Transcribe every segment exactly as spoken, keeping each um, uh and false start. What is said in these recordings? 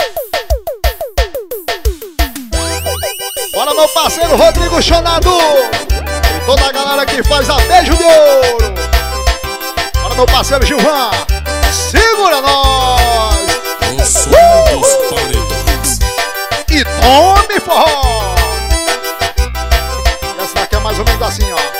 Bora, meu parceiro Rodrigo Chonado e toda a galera que faz a beijo de ouro. Bora, meu parceiro Gilvan, segura nós. O som dos paredões. E tome forró. E essa daqui é mais ou menos assim, ó.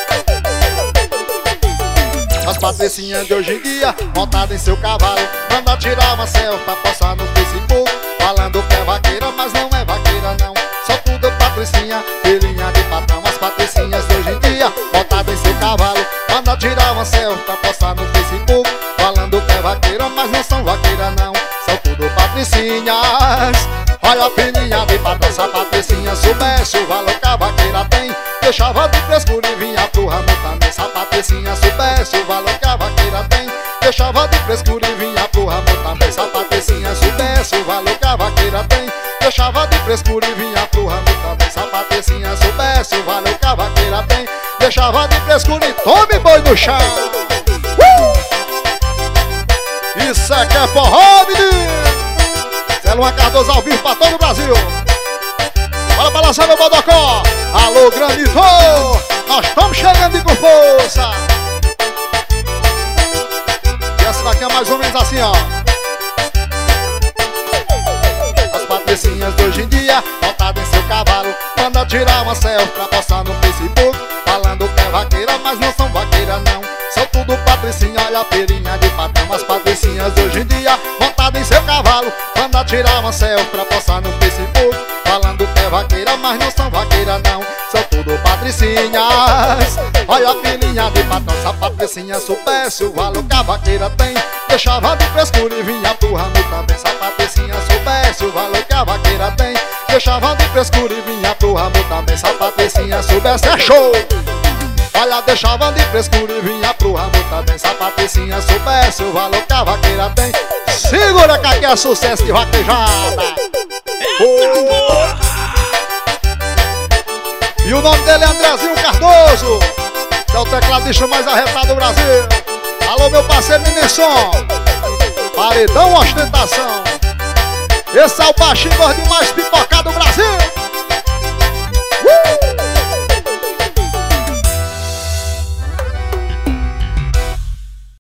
As patricinhas de hoje em dia, montada em seu cavalo, manda tirar uma selfie pra postar no Facebook, falando que é vaqueira, mas não é vaqueira não. Só tudo patricinha, filhinha de patrão. As patricinhas de hoje em dia, montada em seu cavalo, manda tirar uma selfie pra postar no Facebook, falando que é vaqueira, mas não são vaqueira não. São tudo patricinhas. Olha a filhinha de patrão, se a patricinha soubesse o valor que a vaqueira tem, deixava de frescura e vinha pro ramo também. Se a patricinha soubesse o valor que a vaqueira tem, deixava de frescura e vinha pro ramo também. Se a patricinha soubesse o valor que a vaqueira tem, deixava de frescura e vinha pro ramo também. Se a patricinha soubesse o valor que a vaqueira tem, deixava de frescura e tome boi no chão. uh! Isso é que é forró, menino! Luan Cardoso ao vivo pra todo o Brasil. Bora balançar meu bodocó. Alô, Granito, nós estamos chegando e com força. E essa daqui é mais ou menos assim, ó. As patricinhas de hoje em dia, montadas em seu cavalo, manda tirar uma selfie pra postar no Facebook, falando que é vaqueira, mas não são vaqueira não. São tudo patricinha, olha a perinha de patrão. As patricinhas de hoje em dia, montadas em seu cavalo, manda tirar uma selfie pra postar no Facebook, falando que é vaqueira, mas não são vaqueira não. São tudo patricinhas. Olha a filhinha de patrão. Se a patricinha soubesse o valor que a vaqueira tem, deixava de frescura e vinha pro ramo também. Se a patricinha soubesse o valor que a vaqueira tem, deixava de frescura e vinha pro ramo também. Se a patricinha soubesse, é show! Olha, deixava de frescura e vinha pro ramo também. Se a patricinha soubesse o valor que a vaqueira tem, segura que aqui é sucesso de vaquejada. Oh. E o nome dele é Andrezinho Cardoso, que é o tecladista mais arretado do Brasil. Alô, meu parceiro Minesson, paredão ostentação. Esse é o baixinho gordinho mais pipocado do Brasil. uh.